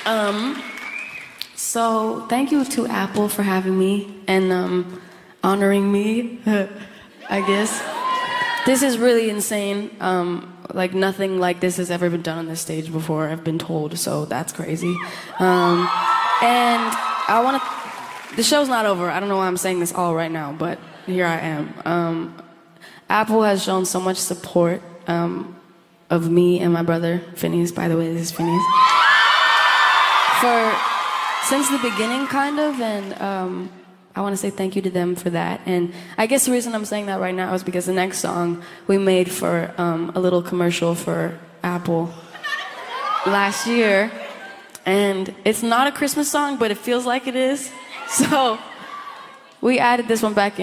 So thank you to Apple for having me and honoring me, I guess. This is really insane. Like nothing like this has ever been done on this stage before, I've been told, so that's crazy. And I want to, the show's not over. I don't know why I'm saying this all right now, but here I am. Apple has shown so much support of me and my brother, Phineas, by the way, this is Phineas. Since the beginning, kind of, and I want to say thank you to them for that. And I guess the reason I'm saying that right now is because the next song we made for a little commercial for Apple last year. And it's not a Christmas song, but it feels like it is. So we added this one back in.